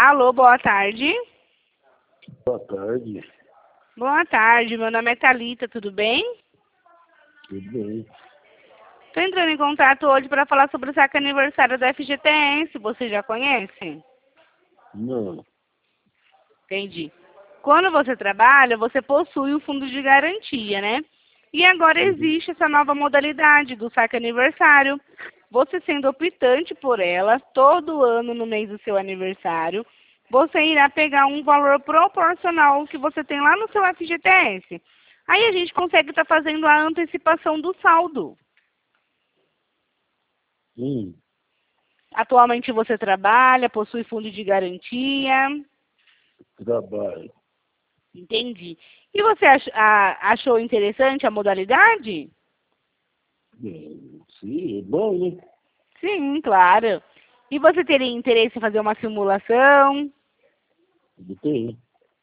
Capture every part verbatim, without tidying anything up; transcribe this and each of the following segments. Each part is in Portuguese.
Alô, boa tarde. Boa tarde. Boa tarde, meu nome é Thalita, tudo bem? Tudo bem. Estou entrando em contato hoje para falar sobre o saque aniversário da F G T S. Você já conhece? Não. Entendi. Quando você trabalha, você possui um fundo de garantia, né? E agora existe essa nova modalidade do saque aniversário. Você sendo optante por ela, todo ano no mês do seu aniversário, você irá pegar um valor proporcional ao que você tem lá no seu F G T S. Aí a gente consegue estar fazendo a antecipação do saldo. Hum, Atualmente você trabalha, possui fundo de garantia. trabalho. Entendi. E você ach, a, achou interessante a modalidade? Bem, sim, é bom, né? Sim, claro. E você teria interesse em fazer uma simulação? Tudo tem.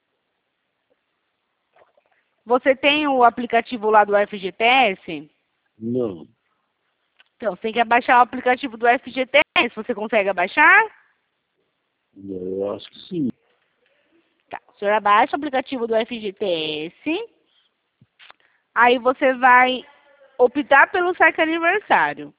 Você tem o aplicativo lá do F G T S? Não. Então, você tem que baixar o aplicativo do F G T S. Você consegue abaixar? Eu acho que sim. Tá. O senhor abaixa o aplicativo do F G T S. Aí você vai optar pelo saque aniversário.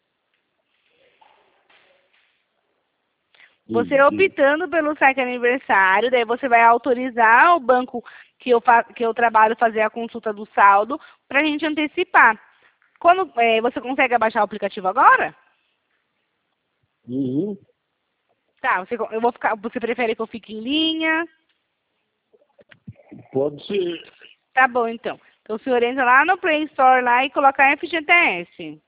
Você Entendi. optando pelo saque aniversário, daí você vai autorizar o banco que eu, fa que eu trabalho fazer a consulta do saldo para a gente antecipar. Quando é, você consegue abaixar o aplicativo agora? Uhum. Tá, você, eu vou ficar, você prefere que eu fique em linha? Pode ser. Tá bom, então. Então o senhor entra lá no Play Store lá e coloca F G T S.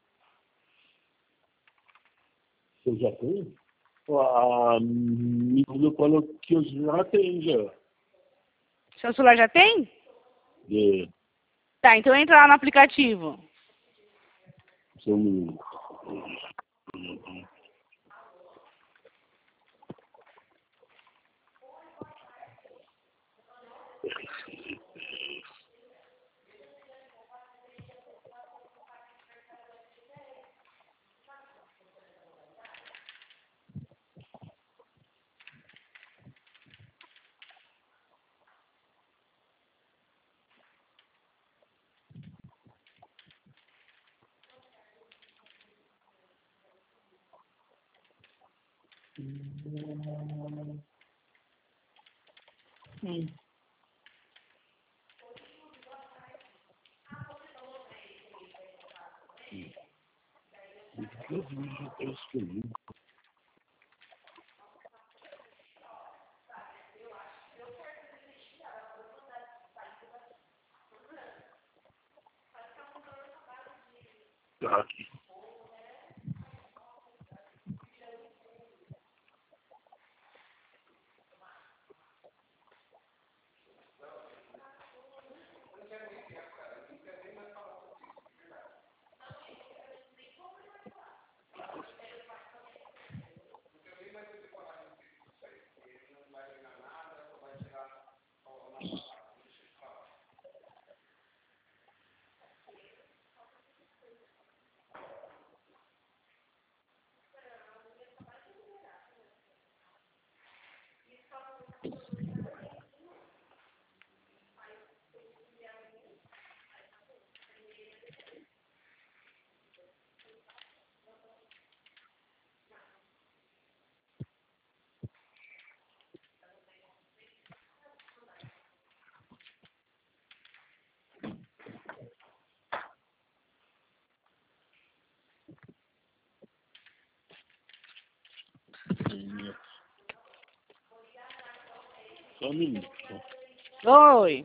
Eu já tenho? A menina falou que eu já tenho já. Seu celular já tem? É, Tá, então entra lá no aplicativo. são meninos. Hum. Acho que não. Tá aqui. Só um minuto. Oi.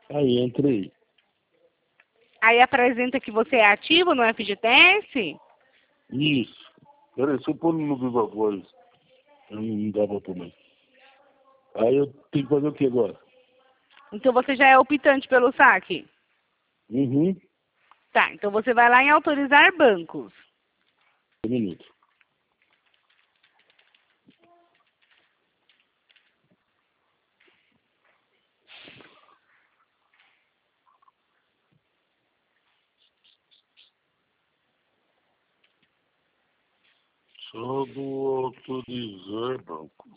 Aí, entrei. Aí apresenta que você é ativo no F G T S? Isso. Peraí, se eu pôr no Viva Voz, não dá pra pôr mais. Aí eu tenho que fazer o que agora? Então você já é optante pelo saque? Uhum. Tá, então você vai lá em autorizar bancos. Um minuto. Só do autorizar banco.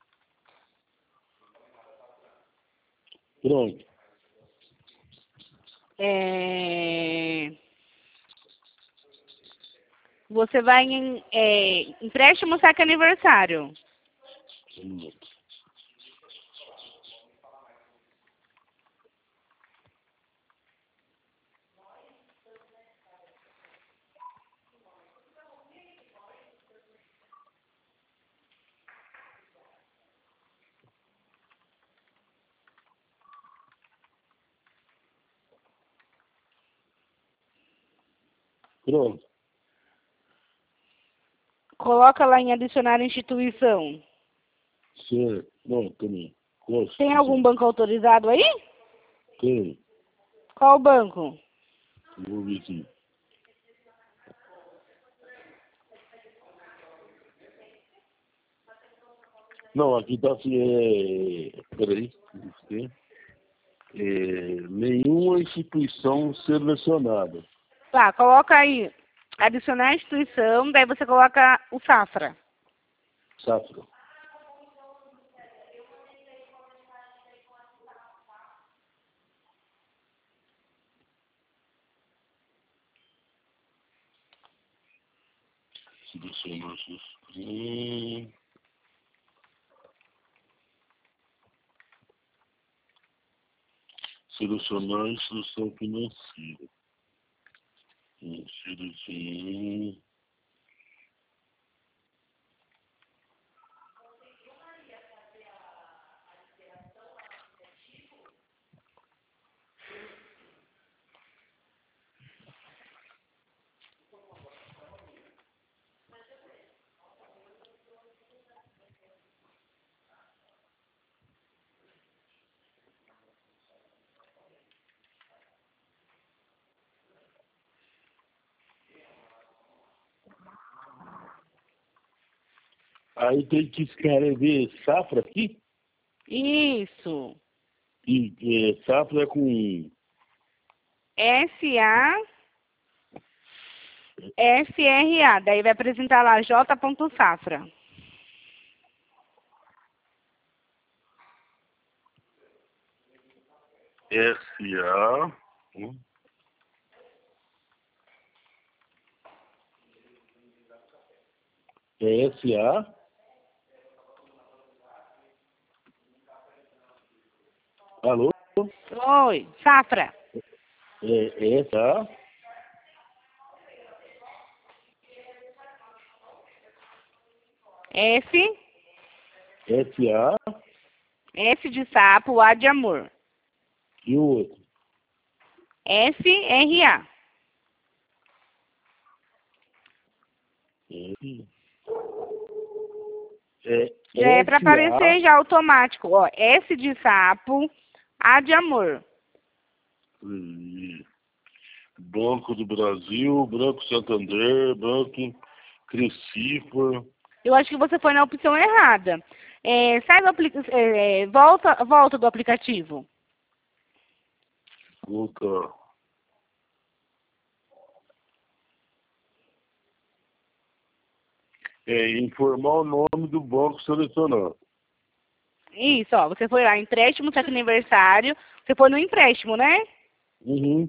Pronto. É... Você vai em é, empréstimo saque aniversário. Um minuto. Pronto. Coloca lá em adicionar instituição. Certo. Pronto, também. Posso, Tem algum banco autorizado aí? tem. Qual banco? Vou ver aqui. Não, aqui tá assim, é... Peraí. Tem. É... Nenhuma instituição selecionada. Tá, coloca aí adicionar instituição, daí você coloca o Safra. Safra. Selecionar hum. Selecionar instituição financeira. Hum, Selecionar. Aí tem que escrever safra aqui. Isso. E é, safra é com S A F R A. Daí vai apresentar lá J.Safra. S A. Hum. É S A. Alô? Oi, Safra. É S A. S, S A. S de sapo, A de amor. E o outro. F R A. S. É Já é para S A. aparecer já automático. Ó, S de sapo, A de amor. Banco do Brasil, Banco Santander, Banco Crescifor. Eu acho que você foi na opção errada. É, sai do aplica é, volta, volta do aplicativo. Voltar. É, informar o nome do banco selecionado. Isso, ó. Você foi lá, empréstimo, saque aniversário. Você foi no empréstimo, né? Uhum.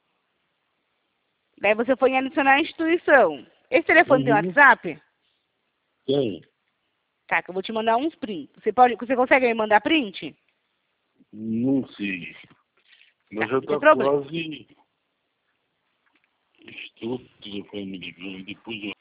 Daí você foi em adicionar a instituição. Esse telefone tem Uhum. WhatsApp? Tem. Tá, que eu vou te mandar uns prints. Você, pode, você consegue me mandar print? Não sei. Mas Tá, já não tem tá problema. quase. Estou telefone me ligando, depois eu